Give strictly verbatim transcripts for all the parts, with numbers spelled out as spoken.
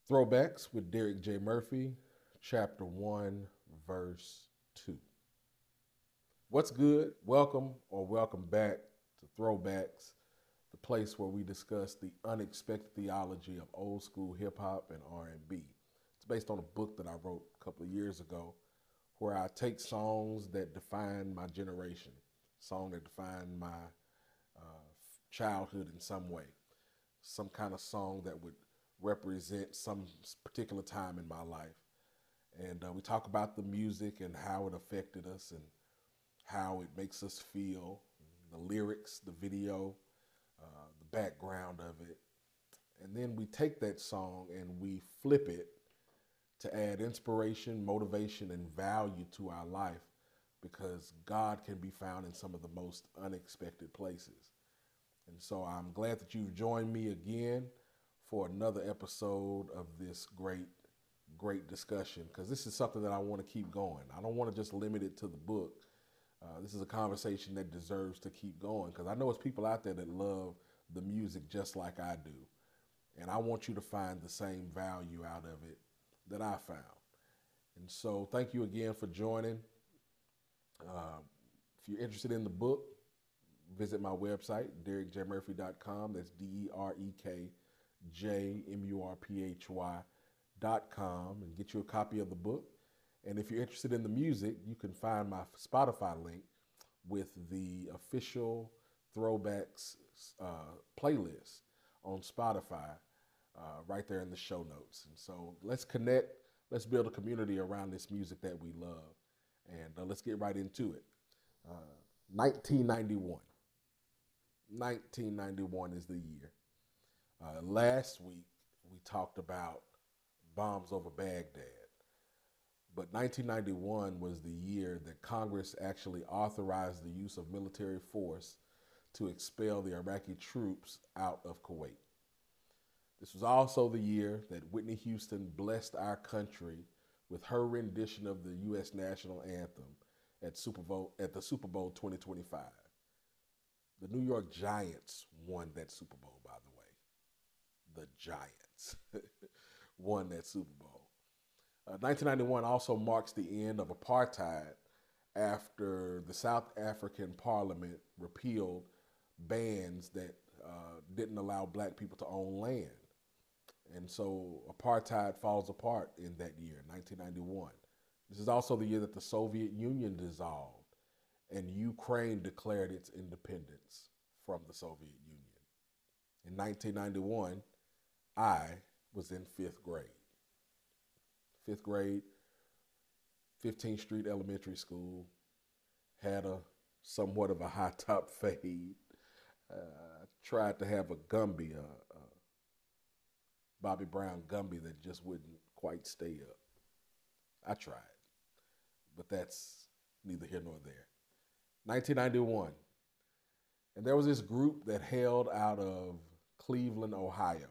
Throwbacks with Derek J. Murphy, Chapter one, Verse two. What's good? Welcome or welcome back to Throwbacks, the place where we discuss the unexpected theology of old school hip hop and R and B. It's based on a book that I wrote a couple of years ago where I take songs that define my generation, songs that define my uh, childhood in some way, some kind of song that would represent some particular time in my life. And uh, we talk about the music and how it affected us and how it makes us feel, the lyrics, the video, uh, the background of it. And then we take that song and we flip it to add inspiration, motivation, and value to our life because God can be found in some of the most unexpected places. And so I'm glad that you've joined me again for another episode of this great, great discussion because this is something that I want to keep going. I don't want to just limit it to the book. Uh, this is a conversation that deserves to keep going because I know it's people out there that love the music just like I do. And I want you to find the same value out of it that I found. And so thank you again for joining. Uh, if you're interested in the book, visit my website, derek j murphy dot com. That's D E R E K J M U R P H Y dot com and get you a copy of the book. And if you're interested in the music, you can find my Spotify link with the official Throwbacks uh, playlist on Spotify uh, right there in the show notes. And so let's connect. Let's build a community around this music that we love. And uh, let's get right into it. Uh, nineteen ninety-one. nineteen ninety-one is the year. Uh, last week, we talked about bombs over Baghdad. But nineteen ninety-one was the year that Congress actually authorized the use of military force to expel the Iraqi troops out of Kuwait. This was also the year that Whitney Houston blessed our country with her rendition of the U S national anthem at Super Bowl at the Super Bowl twenty twenty-five. The New York Giants won that Super Bowl, by the way. The Giants won that Super Bowl. Uh, nineteen ninety-one also marks the end of apartheid after the South African Parliament repealed bans that uh, didn't allow black people to own land. And so apartheid falls apart in that year, nineteen ninety-one. This is also the year that the Soviet Union dissolved and Ukraine declared its independence from the Soviet Union. In nineteen ninety-one, I was in fifth grade. Fifth grade, fifteenth Street Elementary School, had a somewhat of a high top fade. Uh, tried to have a Gumby, a, a Bobby Brown Gumby that just wouldn't quite stay up. I tried, but that's neither here nor there. nineteen ninety-one, and there was this group that hailed out of Cleveland, Ohio.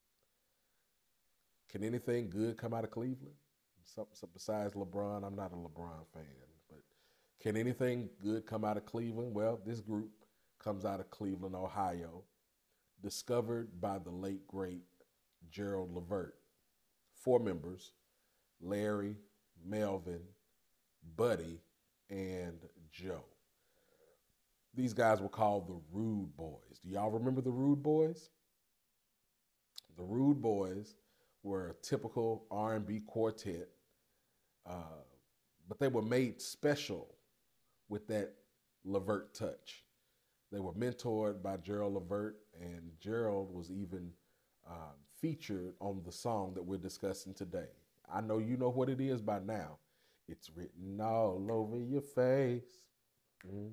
Can anything good come out of Cleveland? Some, some, besides LeBron, I'm not a LeBron fan, but can anything good come out of Cleveland? Well, this group comes out of Cleveland, Ohio, discovered by the late, great Gerald Levert. Four members, Larry, Melvin, Buddy, and Joe. These guys were called the Rude Boys. Do y'all remember the Rude Boys? The Rude Boys were a typical R and B quartet, uh, but they were made special with that Levert touch. They were mentored by Gerald Levert, and Gerald was even uh, featured on the song that we're discussing today. I know you know what it is by now. It's written all over your face. Mm-hmm.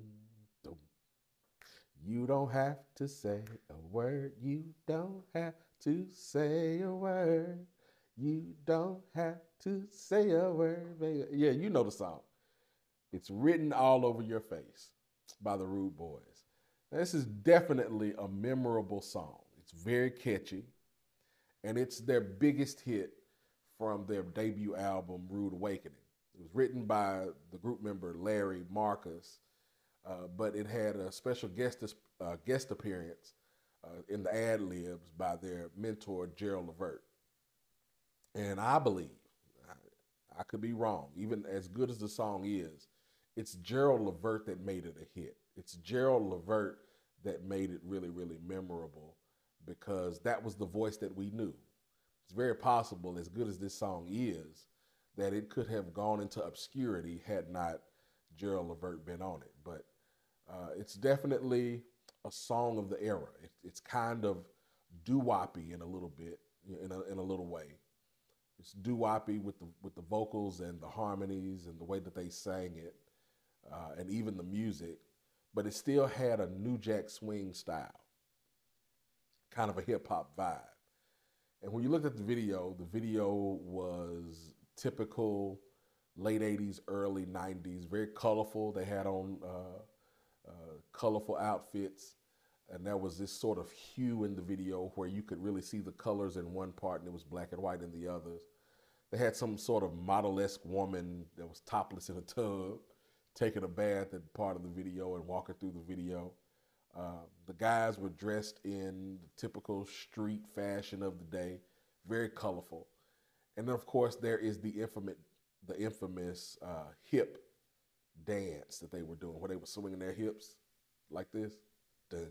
You don't have to say a word. You don't have to say a word. You don't have to say a word, baby. Yeah, you know the song. It's written all over your face by the Rude Boys. Now, this is definitely a memorable song. It's very catchy, and it's their biggest hit from their debut album, Rude Awakening. It was written by the group member Larry Marcus, uh, but it had a special guest uh, guest appearance uh, in the ad libs by their mentor Gerald Levert. And I believe, I, I could be wrong, even as good as the song is, it's Gerald Levert that made it a hit. It's Gerald Levert that made it really, really memorable because that was the voice that we knew. It's very possible, as good as this song is, that it could have gone into obscurity had not Gerald Levert been on it. But uh, it's definitely a song of the era. It, it's kind of doo-woppy in a little bit, in a, in a little way. It's doo-woppy with the with the vocals and the harmonies and the way that they sang it, uh, and even the music. But it still had a New Jack Swing style, kind of a hip hop vibe. And when you looked at the video, the video was typical late eighties, early nineties, very colorful. They had on uh, uh, colorful outfits. And there was this sort of hue in the video where you could really see the colors in one part and it was black and white in the others. They had some sort of model-esque woman that was topless in a tub, taking a bath at part of the video and walking through the video. Uh, the guys were dressed in the typical street fashion of the day, very colorful. And then, of course, there is the infamous, the infamous uh, hip dance that they were doing, where they were swinging their hips like this. Dun,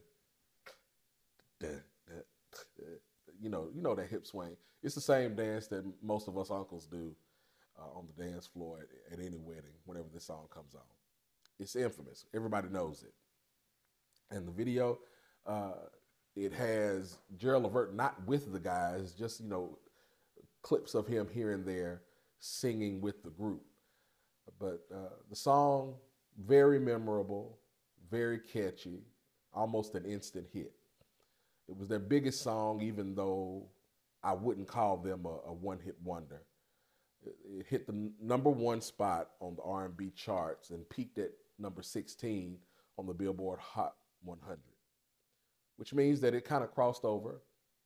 dun, dun, dun. You know, you know that hip swing. It's the same dance that most of us uncles do uh, on the dance floor at, at any wedding whenever this song comes on. It's infamous. Everybody knows it. And the video, uh, it has Gerald Levert not with the guys, just, you know, clips of him here and there singing with the group. But uh, the song, very memorable, very catchy, almost an instant hit. It was their biggest song, even though I wouldn't call them a, a one-hit wonder. It, it hit the number one spot on the R and B charts and peaked at number sixteen on the Billboard Hot one hundred, which means that it kind of crossed over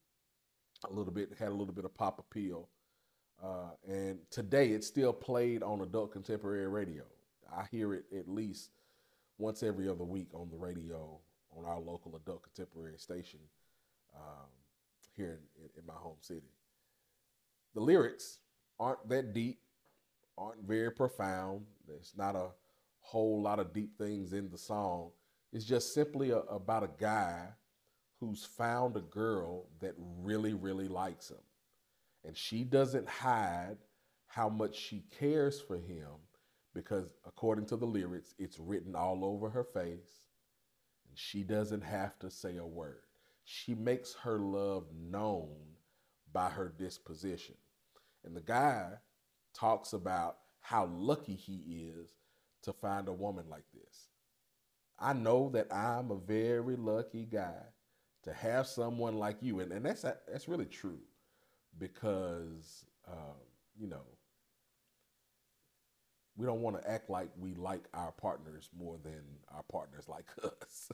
a little bit, had a little bit of pop appeal. Uh, and today it's still played on adult contemporary radio. I hear it at least once every other week on the radio on our local adult contemporary station um, here in, in my home city. The lyrics aren't that deep, aren't very profound. There's not a whole lot of deep things in the song. It's just simply a, about a guy who's found a girl that really, really likes him. And she doesn't hide how much she cares for him because, according to the lyrics, it's written all over her face. And she doesn't have to say a word. She makes her love known by her disposition. And the guy talks about how lucky he is to find a woman like this. I know that I'm a very lucky guy to have someone like you. And, and that's, that's really true because, um, you know, we don't want to act like we like our partners more than our partners like us.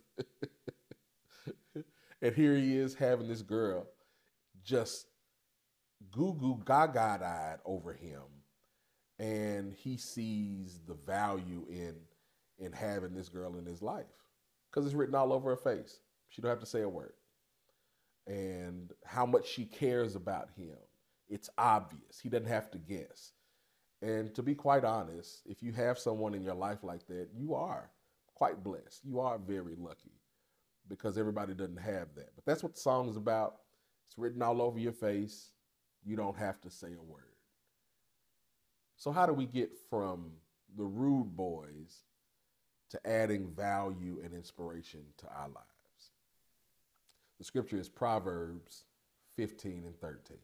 And here he is having this girl just goo-goo gaga-eyed over him. And he sees the value in, in having this girl in his life because it's written all over her face. She don't have to say a word. And how much she cares about him. It's obvious. He doesn't have to guess. And to be quite honest, if you have someone in your life like that, you are quite blessed. You are very lucky because everybody doesn't have that. But that's what the song is about. It's written all over your face. You don't have to say a word. So how do we get from the Rude Boys to adding value and inspiration to our lives? The scripture is Proverbs fifteen and thirteen.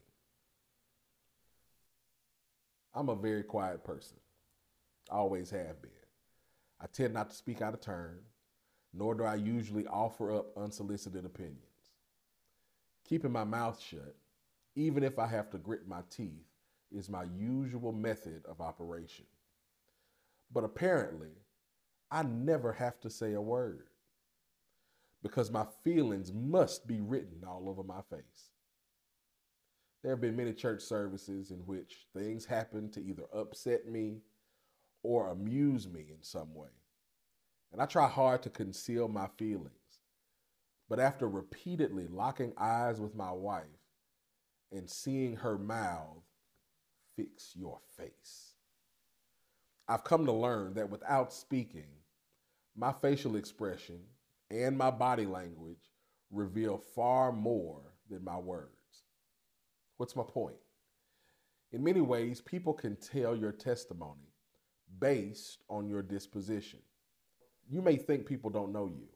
I'm a very quiet person. I always have been. I tend not to speak out of turn, nor do I usually offer up unsolicited opinions. Keeping my mouth shut, even if I have to grit my teeth, is my usual method of operation. But apparently, I never have to say a word because my feelings must be written all over my face. There have been many church services in which things happen to either upset me or amuse me in some way. And I try hard to conceal my feelings. But after repeatedly locking eyes with my wife and seeing her mouth, fix your face. I've come to learn that without speaking, my facial expression and my body language reveal far more than my words. What's my point? In many ways, people can tell your testimony based on your disposition. You may think people don't know you,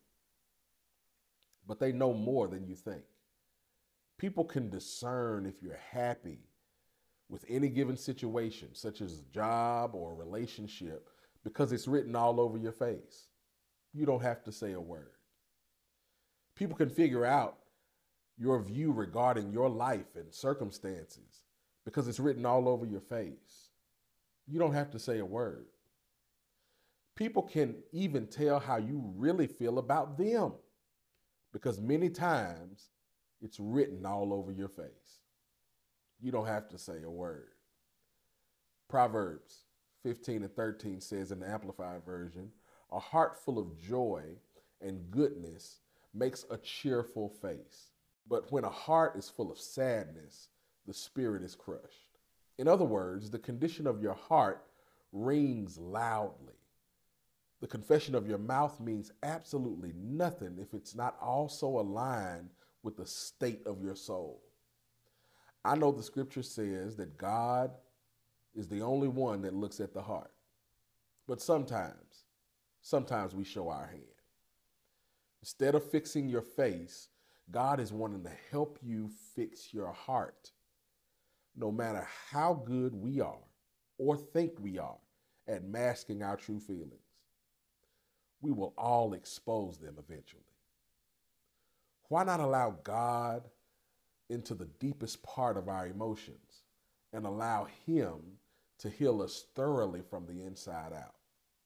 but they know more than you think. People can discern if you're happy with any given situation, such as a job or a relationship, because it's written all over your face. You don't have to say a word. People can figure out your view regarding your life and circumstances because it's written all over your face. You don't have to say a word. People can even tell how you really feel about them because many times it's written all over your face. You don't have to say a word. Proverbs fifteen and thirteen says in the Amplified Version, a heart full of joy and goodness makes a cheerful face. But when a heart is full of sadness, the spirit is crushed. In other words, the condition of your heart rings loudly. The confession of your mouth means absolutely nothing if it's not also aligned with the state of your soul. I know the scripture says that God is the only one that looks at the heart. But sometimes, sometimes we show our hand. Instead of fixing your face, God is wanting to help you fix your heart. No matter how good we are or think we are at masking our true feelings, we will all expose them eventually. Why not allow God into the deepest part of our emotions and allow Him to heal us thoroughly from the inside out?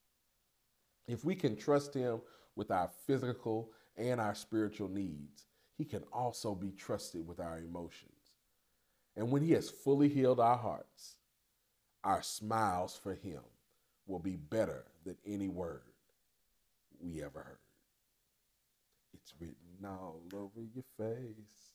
If we can trust Him with our physical and our spiritual needs, He can also be trusted with our emotions. And when He has fully healed our hearts, our smiles for Him will be better than any word we ever heard. It's written all over your face.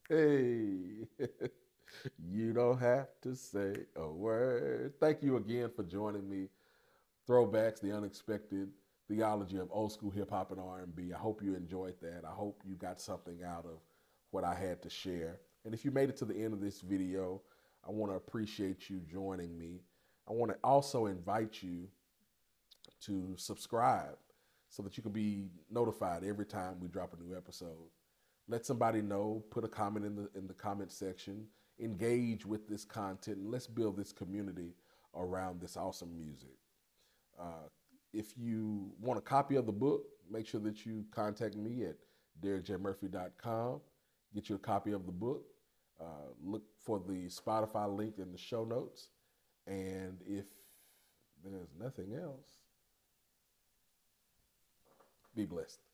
Hey, you don't have to say a word. Thank you again for joining me. Throwbacks, the unexpected theology of old school hip hop and R and B. I hope you enjoyed that. I hope you got something out of what I had to share. And if you made it to the end of this video, I want to appreciate you joining me. I want to also invite you to subscribe so that you can be notified every time we drop a new episode. Let somebody know, put a comment in the in the comment section, engage with this content, and let's build this community around this awesome music. Uh, if you want a copy of the book, make sure that you contact me at derek j murphy dot com. Get you a copy of the book. Uh, look for the Spotify link in the show notes. And if there's nothing else, be blessed.